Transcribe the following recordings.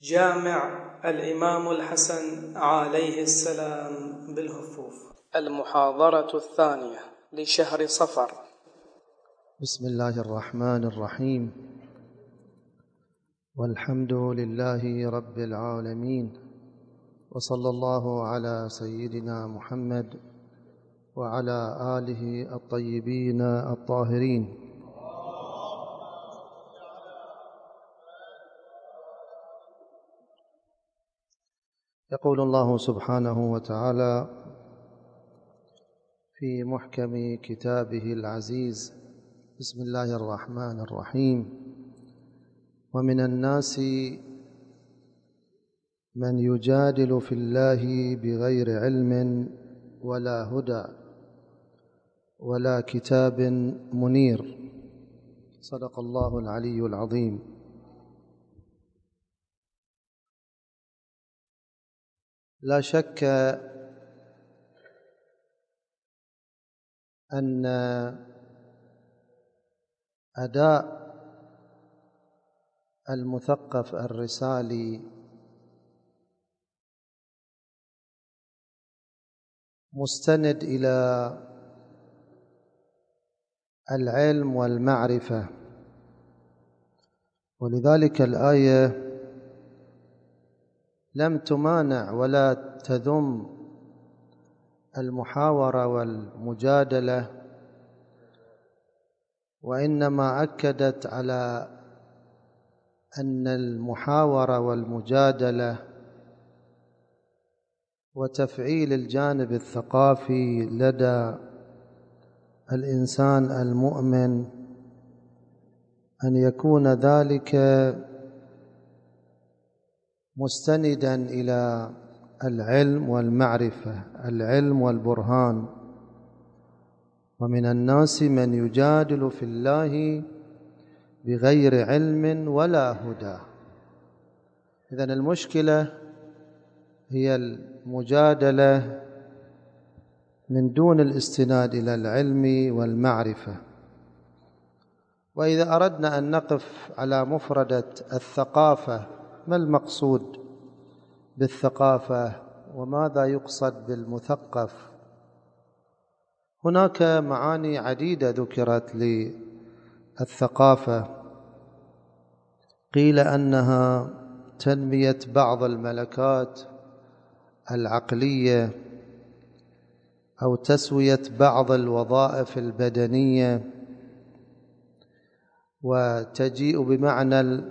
جامع الإمام الحسن عليه السلام بالهفوف. المحاضرة الثانية لشهر صفر. بسم الله الرحمن الرحيم، والحمد لله رب العالمين، وصلى الله على سيدنا محمد وعلى آله الطيبين الطاهرين. يقول الله سبحانه وتعالى في محكم كتابه العزيز: بسم الله الرحمن الرحيم: ومن الناس من يجادل في الله بغير علم ولا هدى ولا كتاب منير. صدق الله العلي العظيم. لا شك أن أداء المثقف الرسالي مستند إلى العلم والمعرفة، ولذلك الآية لم تمانع ولا تذم المحاورة والمجادلة، وإنما أكدت على أن المحاورة والمجادلة وتفعيل الجانب الثقافي لدى الإنسان المؤمن أن يكون ذلك مستندا إلى العلم والمعرفة، العلم والبرهان. ومن الناس من يجادل في الله بغير علم ولا هدى. إذن المشكلة هي المجادلة من دون الاستناد إلى العلم والمعرفة. وإذا أردنا أن نقف على مفردة الثقافة، ما المقصود بالثقافة وماذا يقصد بالمثقف؟ هناك معاني عديدة ذكرت للثقافة. قيل أنها تنمية بعض الملكات العقلية أو تسوية بعض الوظائف البدنية، وتجيء بمعنى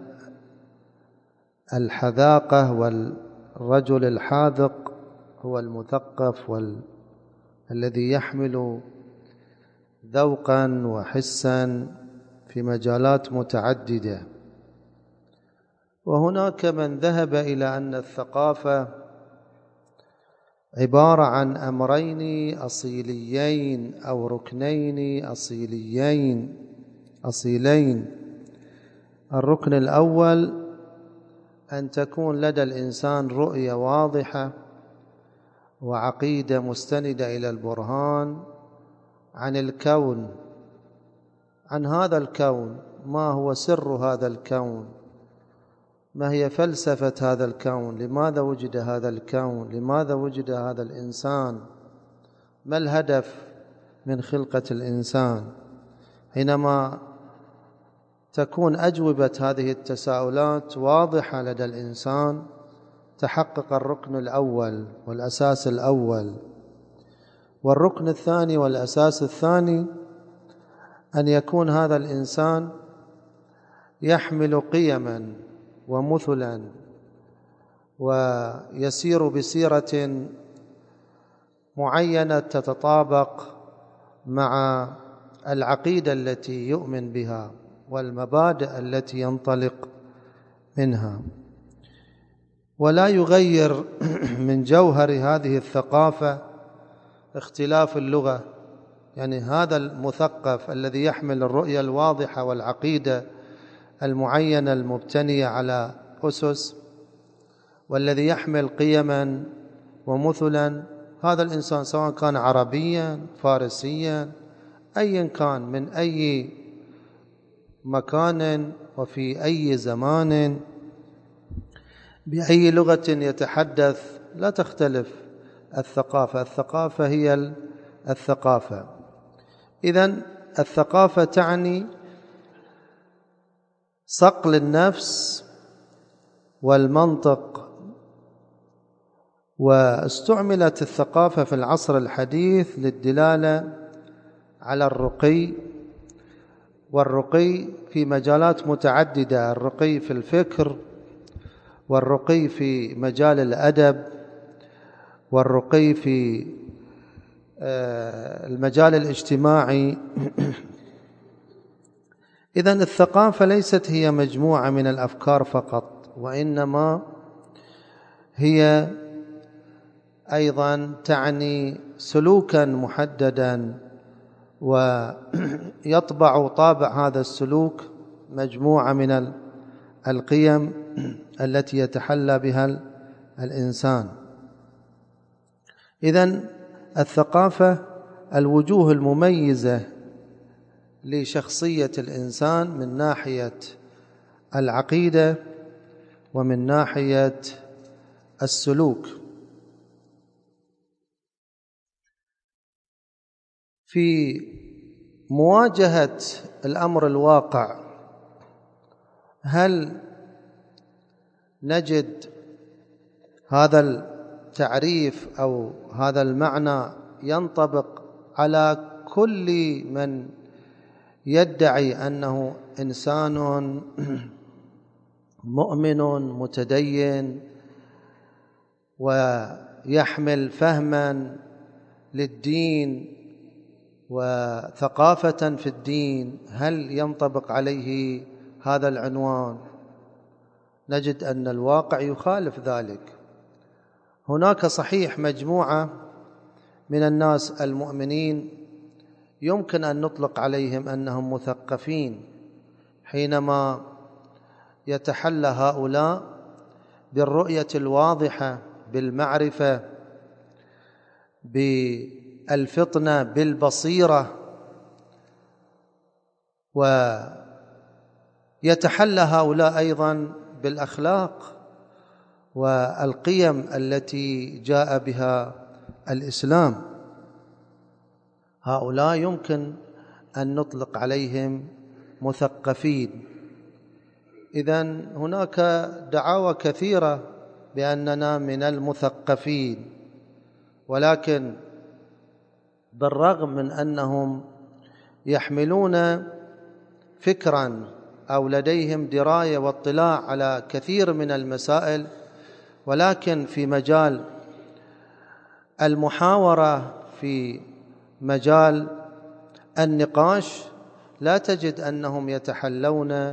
الحذاقة، والرجل الحاذق هو المثقف الذي يحمل ذوقا وحسا في مجالات متعددة. وهناك من ذهب إلى أن الثقافة عبارة عن أمرين أصيليين أو ركنين أصيلين. الركن الأول أن تكون لدى الإنسان رؤية واضحة وعقيدة مستندة إلى البرهان عن الكون، عن هذا الكون، ما هو سر هذا الكون، ما هي فلسفة هذا الكون، لماذا وجد هذا الكون، لماذا وجد هذا الإنسان، ما الهدف من خلقة الإنسان. حينما تكون أجوبة هذه التساؤلات واضحة لدى الإنسان تحقق الركن الأول والأساس الأول. والركن الثاني والأساس الثاني أن يكون هذا الإنسان يحمل قيما ومثلا ويسير بسيرة معينة تتطابق مع العقيدة التي يؤمن بها والمبادئ التي ينطلق منها، ولا يغير من جوهر هذه الثقافة اختلاف اللغة. يعني هذا المثقف الذي يحمل الرؤية الواضحة والعقيدة المعينة المبتنية على أسس، والذي يحمل قيما ومثلا، هذا الإنسان سواء كان عربيا فارسيا أيا كان، من أي مكان وفي أي زمان، بأي لغة يتحدث لا تختلف الثقافة. الثقافة هي الثقافة. إذن الثقافة تعني صقل النفس والمنطق. واستعملت الثقافة في العصر الحديث للدلالة على الرقي، والرقي في مجالات متعددة: الرقي في الفكر، والرقي في مجال الأدب، والرقي في المجال الاجتماعي. إذن الثقافة ليست هي مجموعة من الأفكار فقط، وإنما هي أيضا تعني سلوكا محددا، ويطبع طابع هذا السلوك مجموعة من القيم التي يتحلى بها الإنسان. إذن الثقافة الوجوه المميزة لشخصية الإنسان من ناحية العقيدة ومن ناحية السلوك. في مواجهة الأمر الواقع، هل نجد هذا التعريف أو هذا المعنى ينطبق على كل من يدعي أنه إنسان مؤمن متدين ويحمل فهما للدين وثقافة في الدين؟ هل ينطبق عليه هذا العنوان؟ نجد أن الواقع يخالف ذلك. هناك صحيح مجموعة من الناس المؤمنين يمكن أن نطلق عليهم أنهم مثقفين، حينما يتحلى هؤلاء بالرؤية الواضحة، بالمعرفة، بالفطنة، بالبصيرة، ويتحلى هؤلاء أيضا بالأخلاق والقيم التي جاء بها الإسلام. هؤلاء يمكن أن نطلق عليهم مثقفين. إذن هناك دعاوى كثيرة بأننا من المثقفين، ولكن بالرغم من أنهم يحملون فكرا أو لديهم دراية واطلاع على كثير من المسائل، ولكن في مجال المحاورة، في مجال النقاش، لا تجد أنهم يتحلون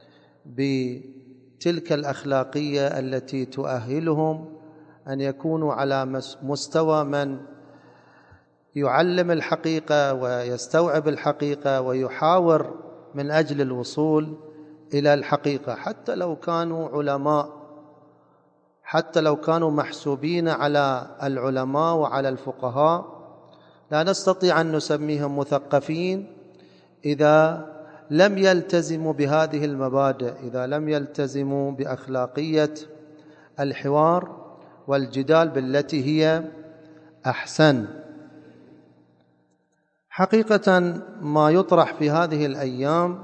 بتلك الأخلاقية التي تؤهلهم أن يكونوا على مستوى من يعلم الحقيقة ويستوعب الحقيقة ويحاور من أجل الوصول إلى الحقيقة، حتى لو كانوا علماء، حتى لو كانوا محسوبين على العلماء وعلى الفقهاء. لا نستطيع أن نسميهم مثقفين إذا لم يلتزموا بهذه المبادئ، إذا لم يلتزموا بأخلاقية الحوار والجدال بالتي هي أحسن. حقيقة ما يطرح في هذه الأيام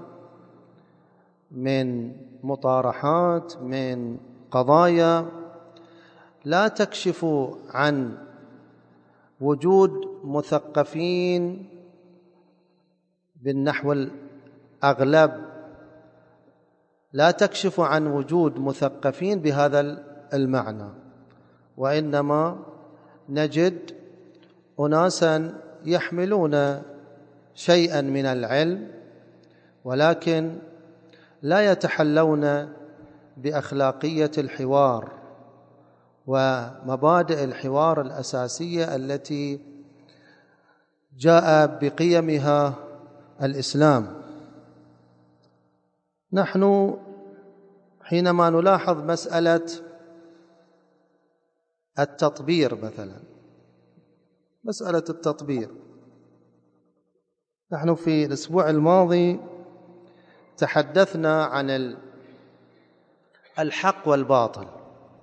من مطارحات، من قضايا لا تكشف عن وجود مثقفين بالنحو الأغلب، لا تكشف عن وجود مثقفين بهذا المعنى، وإنما نجد أناسا يحملون شيئا من العلم، ولكن لا يتحلون بأخلاقية الحوار ومبادئ الحوار الأساسية التي جاء بقيمها الإسلام. نحن حينما نلاحظ مسألة التطبير مثلا، مسألة التطبير، نحن في الأسبوع الماضي تحدثنا عن الحق والباطل،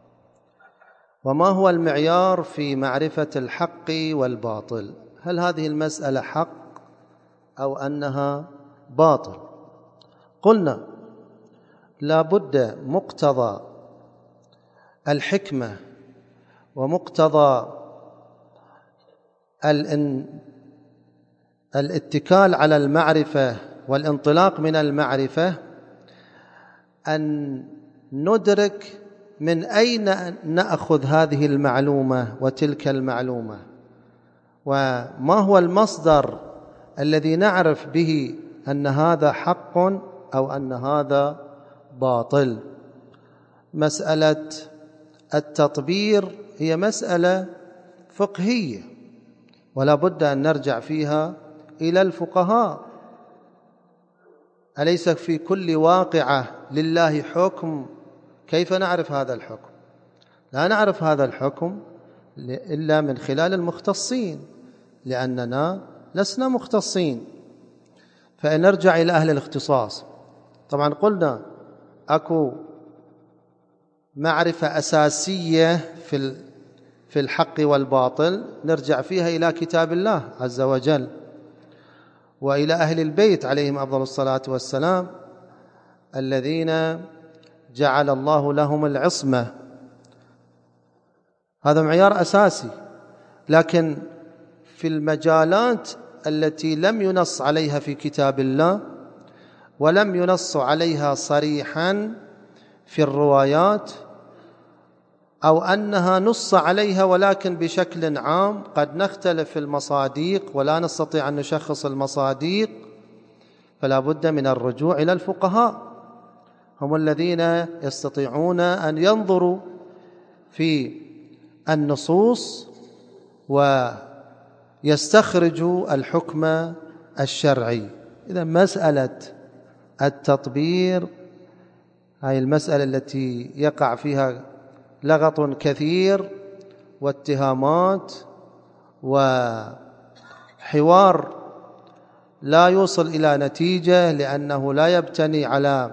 وما هو المعيار في معرفة الحق والباطل؟ هل هذه المسألة حق أو أنها باطل؟ قلنا لا بد مقتضى الحكمة ومقتضى الاتكال على المعرفة والانطلاق من المعرفة أن ندرك من أين نأخذ هذه المعلومة وتلك المعلومة، وما هو المصدر الذي نعرف به أن هذا حق أو أن هذا باطل. مسألة التطبير هي مسألة فقهية ولا بد أن نرجع فيها إلى الفقهاء. أليس في كل واقعة لله حكم؟ كيف نعرف هذا الحكم؟ لا نعرف هذا الحكم إلا من خلال المختصين، لأننا لسنا مختصين. فنرجع إلى أهل الاختصاص. طبعا قلنا أكو معرفة أساسية في الحق والباطل نرجع فيها إلى كتاب الله عز وجل وإلى أهل البيت عليهم أفضل الصلاة والسلام الذين جعل الله لهم العصمة. هذا معيار أساسي. لكن في المجالات التي لم ينص عليها في كتاب الله ولم ينص عليها صريحا في الروايات، أو أنها نص عليها ولكن بشكل عام، قد نختلف في المصاديق ولا نستطيع أن نشخص المصاديق، فلا بد من الرجوع إلى الفقهاء. هم الذين يستطيعون أن ينظروا في النصوص ويستخرجوا الحكم الشرعي. إذا مسألة التطبير هاي المسألة التي يقع فيها لغط كثير واتهامات وحوار لا يوصل إلى نتيجة، لأنه لا يبتني على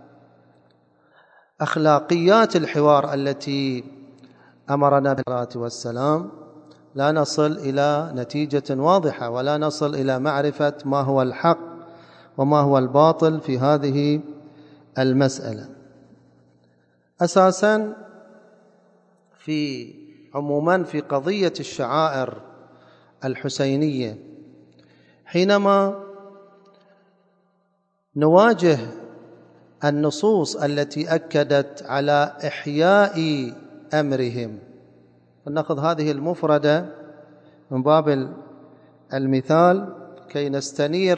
أخلاقيات الحوار التي أمرنا بالصلاة والسلام. لا نصل إلى نتيجة واضحة ولا نصل إلى معرفة ما هو الحق وما هو الباطل في هذه المسألة. أساساً عموماً في قضية الشعائر الحسينية، حينما نواجه النصوص التي أكدت على إحياء أمرهم، فنأخذ هذه المفردة من باب المثال كي نستنير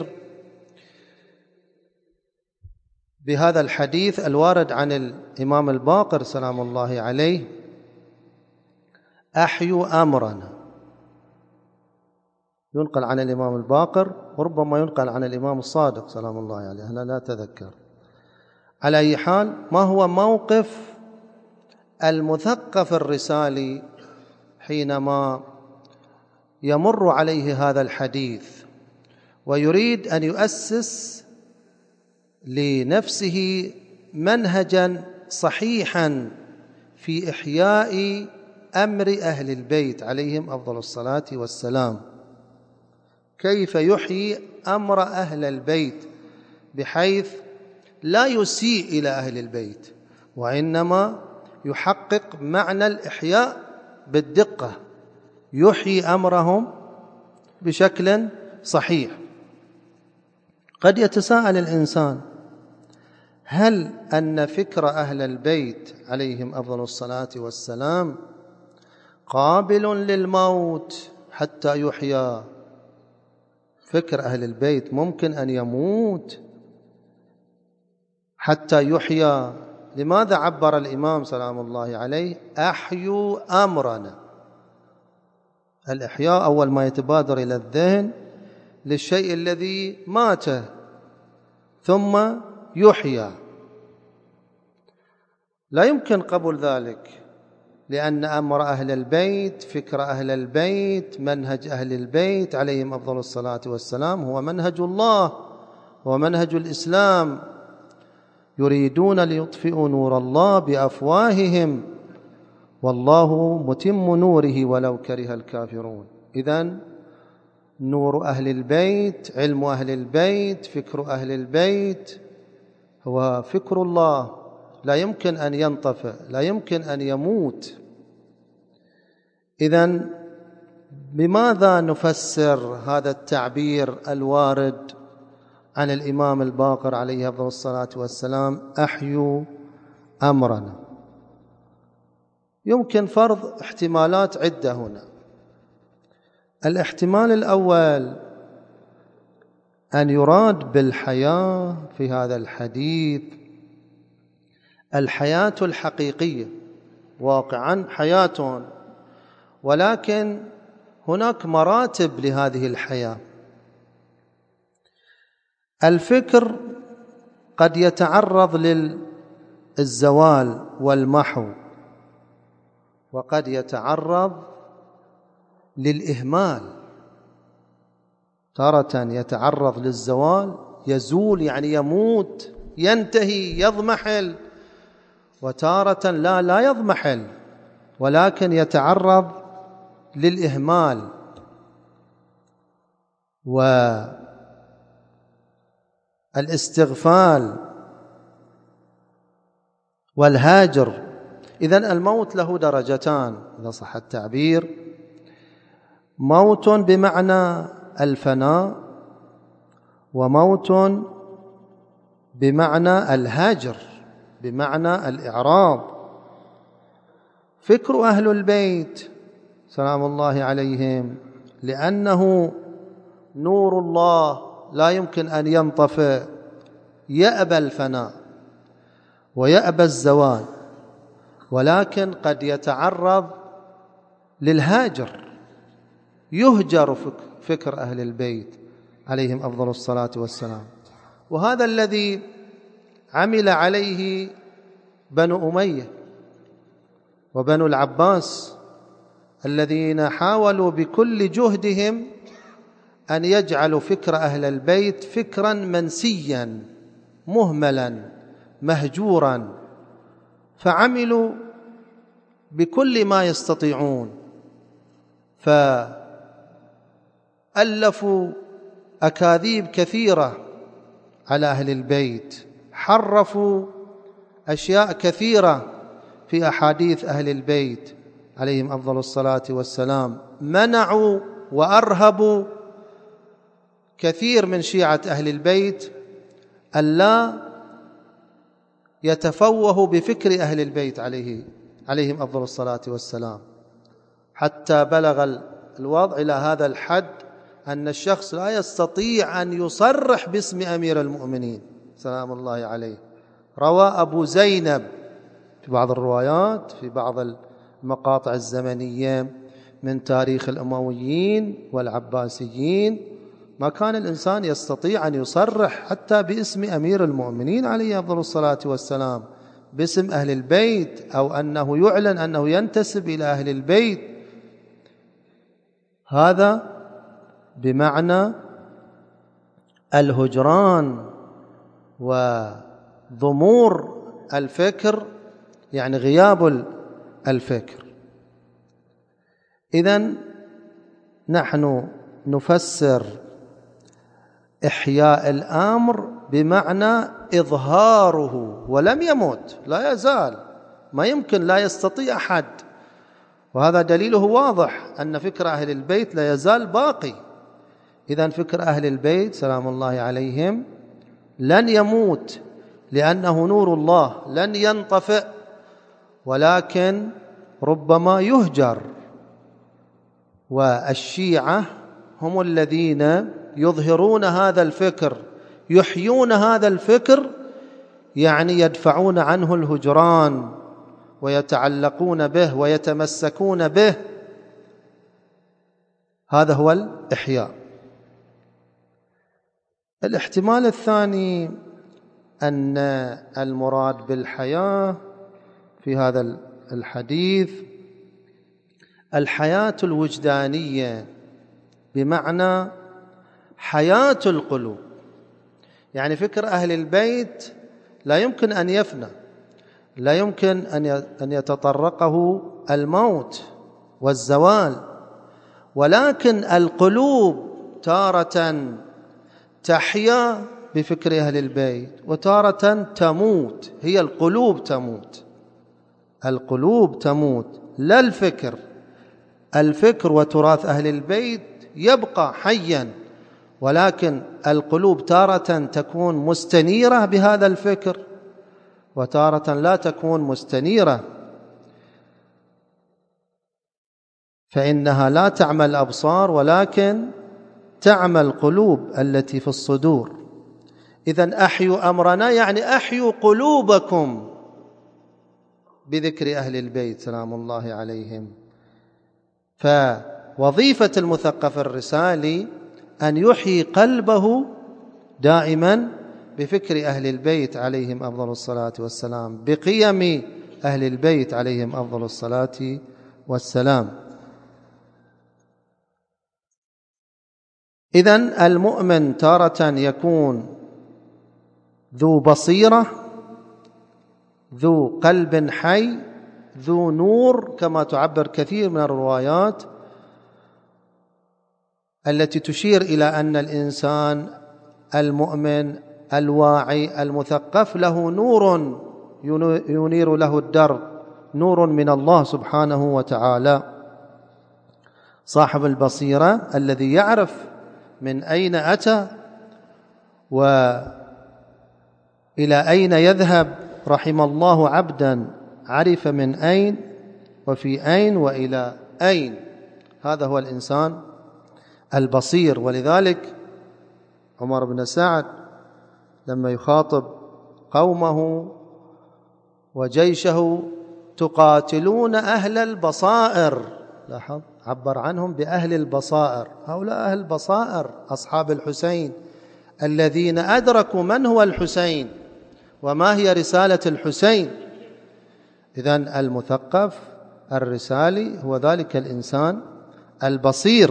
بهذا الحديث الوارد عن الإمام الباقر سلام الله عليه: أحيوا أمرنا. ينقل عن الإمام الباقر وربما ينقل عن الإمام الصادق سلام الله عليه، أنا لا أتذكر. على أي حال، ما هو موقف المثقف الرسالي حينما يمر عليه هذا الحديث ويريد أن يؤسس لنفسه منهجا صحيحا في إحياء أمر أهل البيت عليهم أفضل الصلاة والسلام؟ كيف يحيي أمر أهل البيت بحيث لا يسيء إلى أهل البيت، وإنما يحقق معنى الإحياء بالدقة، يحيي أمرهم بشكل صحيح؟ قد يتساءل الإنسان: هل أن فكر أهل البيت عليهم أفضل الصلاة والسلام قابل للموت حتى يحيى؟ فكر أهل البيت ممكن أن يموت حتى يحيى؟ لماذا عبر الإمام سلام الله عليه أحيوا أمرنا؟ الإحياء أول ما يتبادر إلى الذهن للشيء الذي مات ثم يحيى. لا يمكن قبول ذلك، لأن أمر أهل البيت، فكر أهل البيت، منهج أهل البيت عليهم أفضل الصلاة والسلام هو منهج الله، هو منهج الإسلام. يريدون ليطفئوا نور الله بأفواههم والله متم نوره ولو كره الكافرون. إذن نور أهل البيت، علم أهل البيت، فكر أهل البيت هو فكر الله، لا يمكن أن ينطفئ، لا يمكن أن يموت. إذن بماذا نفسر هذا التعبير الوارد عن الإمام الباقر عليه أفضل الصلاة والسلام: أحيوا أمرنا؟ يمكن فرض احتمالات عدة هنا. الاحتمال الأول أن يراد بالحياة في هذا الحديث الحياة الحقيقية، واقعا حياة، ولكن هناك مراتب لهذه الحياة. الفكر قد يتعرض للزوال والمحو، وقد يتعرض للإهمال. تارة يتعرض للزوال، يزول يعني يموت، ينتهي، يضمحل، وتارة لا يضمحل ولكن يتعرض للإهمال والاستغفال والهاجر. إذن الموت له درجتان إذا صح التعبير: موت بمعنى الفناء، وموت بمعنى الهاجر، بمعنى الإعراض. فكر أهل البيت سلام الله عليهم لأنه نور الله لا يمكن أن ينطفئ، يأبى الفناء ويأبى الزوال، ولكن قد يتعرض للهاجر، يهجر فكر أهل البيت عليهم أفضل الصلاة والسلام. وهذا الذي عمل عليه بنو أمية وبنو العباس، الذين حاولوا بكل جهدهم أن يجعلوا فكر أهل البيت فكرا منسيا مهملا مهجورا، فعملوا بكل ما يستطيعون، فألفوا أكاذيب كثيرة على أهل البيت، حرفوا أشياء كثيرة في أحاديث أهل البيت عليهم أفضل الصلاة والسلام، منعوا وأرهبوا كثير من شيعة أهل البيت ألا يتفوهوا بفكر أهل البيت عليهم أفضل الصلاة والسلام، حتى بلغ الوضع إلى هذا الحد أن الشخص لا يستطيع أن يصرح باسم أمير المؤمنين سلام الله عليه. روى أبو زينب في بعض الروايات في بعض المقاطع الزمنية من تاريخ الأمويين والعباسيين، ما كان الإنسان يستطيع أن يصرح حتى باسم أمير المؤمنين عليه أفضل الصلاة والسلام، باسم أهل البيت، أو أنه يعلن أنه ينتسب إلى أهل البيت. هذا بمعنى الهجران وضمور الفكر، يعني غياب الفكر. إذن نحن نفسر إحياء الأمر بمعنى إظهاره، ولم يمت، لا يزال، ما يمكن، لا يستطيع أحد، وهذا دليله واضح أن فكر أهل البيت لا يزال باقي. إذن فكر أهل البيت سلام الله عليهم لن يموت، لأنه نور الله لن ينطفئ، ولكن ربما يهجر. والشيعة هم الذين يظهرون هذا الفكر، يحيون هذا الفكر، يعني يدفعون عنه الهجران ويتعلقون به ويتمسكون به. هذا هو الإحياء. الاحتمال الثاني أن المراد بالحياة في هذا الحديث الحياة الوجدانية، بمعنى حياة القلوب. يعني فكر أهل البيت لا يمكن أن يفنى، لا يمكن أن يتطرقه الموت والزوال، ولكن القلوب تارة تحيا بفكر أهل البيت وتارة تموت. هي القلوب تموت، القلوب تموت لا الفكر. الفكر وتراث أهل البيت يبقى حيا، ولكن القلوب تارة تكون مستنيرة بهذا الفكر وتارة لا تكون مستنيرة، فإنها لا تعمى الأبصار ولكن تعمى القلوب التي في الصدور. إذن أحيوا أمرنا يعني أحيوا قلوبكم بذكر أهل البيت سلام الله عليهم. فوظيفة المثقف الرسالي أن يحيي قلبه دائما بفكر أهل البيت عليهم أفضل الصلاة والسلام، بقيم أهل البيت عليهم أفضل الصلاة والسلام. إذن المؤمن تارة يكون ذو بصيرة، ذو قلب حي، ذو نور، كما تعبر كثير من الروايات التي تشير إلى أن الإنسان المؤمن الواعي المثقف له نور ينير له الدرب، نور من الله سبحانه وتعالى. صاحب البصيرة الذي يعرف من أين أتى وإلى أين يذهب، رحم الله عبدا عرف من أين وفي أين وإلى أين. هذا هو الإنسان البصير. ولذلك عمر بن سعد لما يخاطب قومه وجيشه: تقاتلون أهل البصائر، لاحظ عبر عنهم بأهل البصائر. هؤلاء أهل البصائر أصحاب الحسين الذين أدركوا من هو الحسين وما هي رسالة الحسين. إذن المثقف الرسالي هو ذلك الإنسان البصير.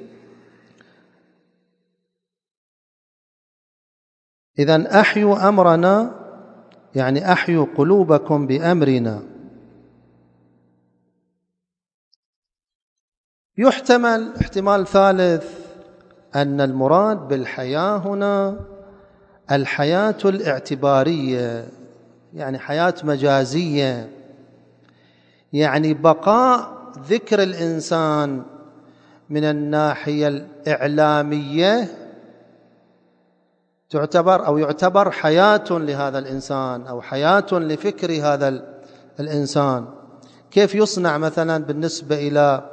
إذن أحيوا أمرنا يعني أحيوا قلوبكم بأمرنا. يحتمل احتمال ثالث أن المراد بالحياة هنا الحياة الاعتبارية، يعني حياة مجازية، يعني بقاء ذكر الإنسان من الناحية الإعلامية يعتبر حياة لهذا الإنسان أو حياة لفكر هذا الإنسان. كيف يصنع مثلا بالنسبة إلى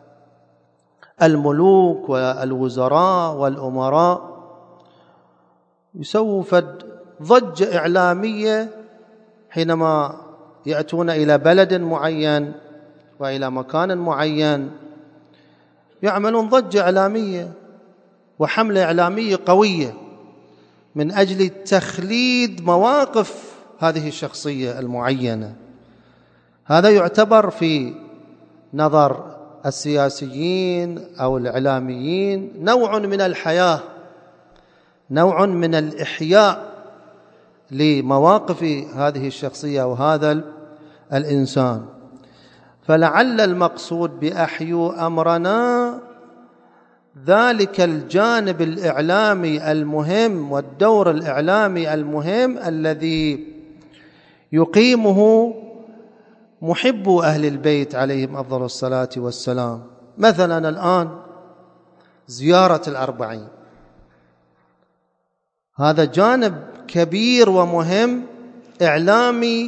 الملوك والوزراء والأمراء؟ يسووا ضجة إعلامية حينما يأتون إلى بلد معين وإلى مكان معين، يعملون ضجة إعلامية وحملة إعلامية قوية من أجل تخليد مواقف هذه الشخصية المعينة. هذا يعتبر في نظر السياسيين أو الإعلاميين نوع من الحياة، نوع من الإحياء لمواقف هذه الشخصية وهذا الإنسان. فلعل المقصود بأحيوا أمرنا ذلك الجانب الإعلامي المهم والدور الإعلامي المهم الذي يقيمه محبو أهل البيت عليهم أفضل الصلاة والسلام. مثلا الآن زيارة الأربعين، هذا جانب كبير ومهم إعلامي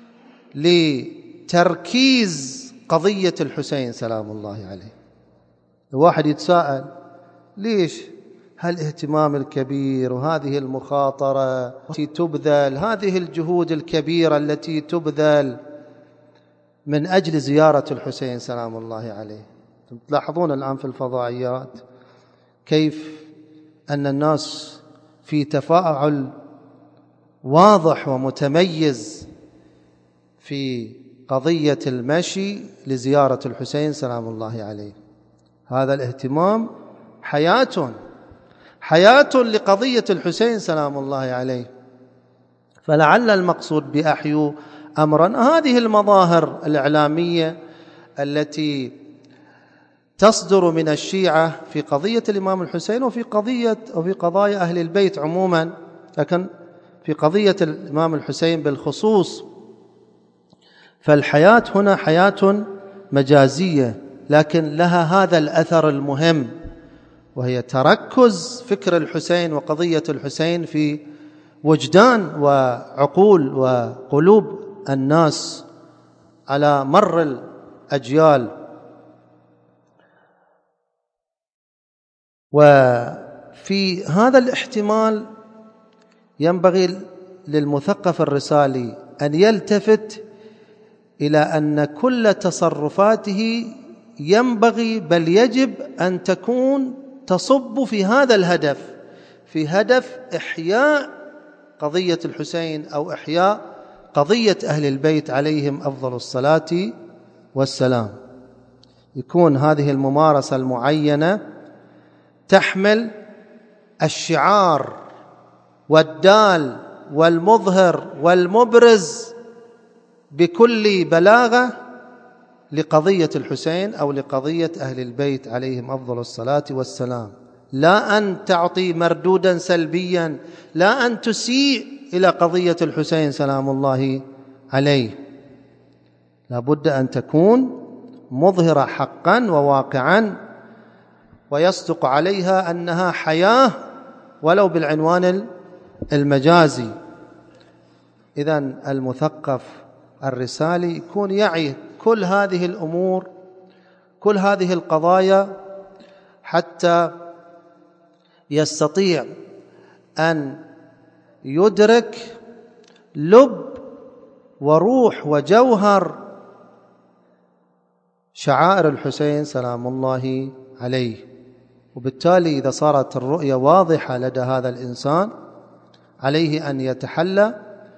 لتركيز قضية الحسين سلام الله عليه. الواحد يتساءل ليش هالاهتمام الكبير وهذه المخاطرة التي تبذل، هذه الجهود الكبيرة التي تبذل من أجل زيارة الحسين سلام الله عليه. تلاحظون الآن في الفضائيات كيف أن الناس في تفاعل واضح ومتميز في قضية المشي لزيارة الحسين سلام الله عليه. هذا الاهتمام حياة لقضية الحسين سلام الله عليه. فلعل المقصود بأحيوا أمرا هذه المظاهر الإعلامية التي تصدر من الشيعة في قضية الإمام الحسين وفي قضايا أهل البيت عموما، لكن في قضية الإمام الحسين بالخصوص فالحياة هنا حياة مجازية، لكن لها هذا الأثر المهم، وهي تركز فكر الحسين وقضية الحسين في وجدان وعقول وقلوب الناس على مر الأجيال. وفي هذا الاحتمال ينبغي للمثقف الرسالي أن يلتفت إلى أن كل تصرفاته ينبغي بل يجب أن تكون تصب في هذا الهدف، في هدف إحياء قضية الحسين أو إحياء قضية أهل البيت عليهم أفضل الصلاة والسلام. يكون هذه الممارسة المعينة تحمل الشعار والدال والمظهر والمبرز بكل بلاغة لقضية الحسين أو لقضية أهل البيت عليهم أفضل الصلاة والسلام، لا أن تعطي مردودا سلبيا، لا أن تسيء إلى قضية الحسين سلام الله عليه. لا بد أن تكون مظهرة حقا وواقعا، ويصدق عليها أنها حياة ولو بالعنوان المجازي. إذن المثقف الرسالي يكون يعي كل هذه الأمور، كل هذه القضايا، حتى يستطيع أن يدرك لب وروح وجوهر شعائر الحسين سلام الله عليه. وبالتالي إذا صارت الرؤية واضحة لدى هذا الإنسان عليه أن يتحلى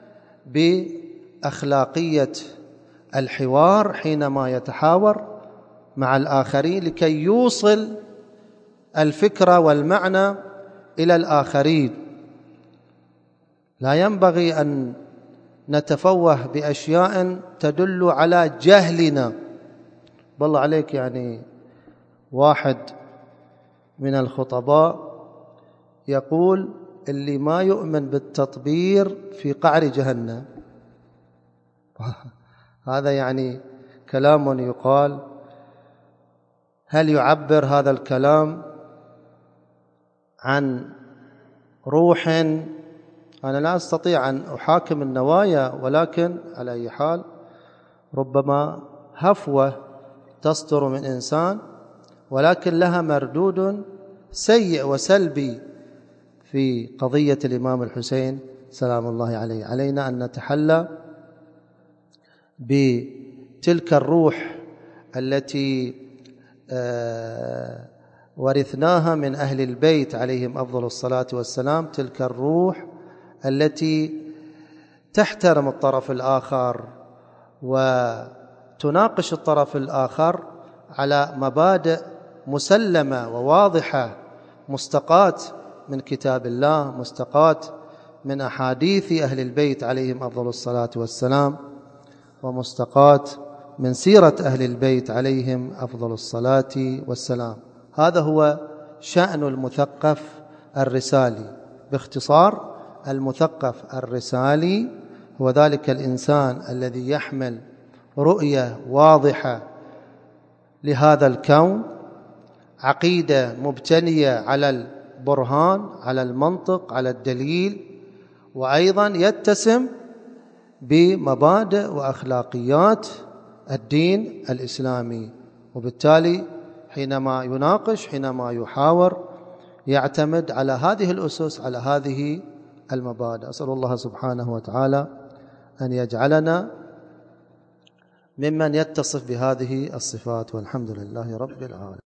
بأخلاقية الحوار حينما يتحاور مع الآخرين لكي يوصل الفكرة والمعنى إلى الآخرين. لا ينبغي أن نتفوه بأشياء تدل على جهلنا. بالله عليك، يعني واحد من الخطباء يقول اللي ما يؤمن بالتطبير في قعر جهنم. هذا يعني كلام يقال. هل يعبر هذا الكلام عن روح؟ أنا لا أستطيع أن أحاكم النوايا، ولكن على أي حال ربما هفوة تصدر من إنسان ولكن لها مردود سيء وسلبي في قضية الإمام الحسين سلام الله عليه. علينا أن نتحلى بتلك الروح التي ورثناها من أهل البيت عليهم أفضل الصلاة والسلام، تلك الروح التي تحترم الطرف الآخر وتناقش الطرف الآخر على مبادئ مسلمة وواضحة، مستقاة من كتاب الله، مستقاة من أحاديث أهل البيت عليهم أفضل الصلاة والسلام، ومستقاة من سيرة أهل البيت عليهم أفضل الصلاة والسلام. هذا هو شأن المثقف الرسالي. باختصار، المثقف الرسالي هو ذلك الإنسان الذي يحمل رؤية واضحة لهذا الكون، عقيدة مبتنية على البرهان، على المنطق، على الدليل، وأيضا يتسم بمبادئ وأخلاقيات الدين الإسلامي. وبالتالي حينما يناقش، حينما يحاور، يعتمد على هذه الأسس، على هذه المبادئ. أسأل الله سبحانه وتعالى أن يجعلنا ممن يتصف بهذه الصفات، والحمد لله رب العالمين.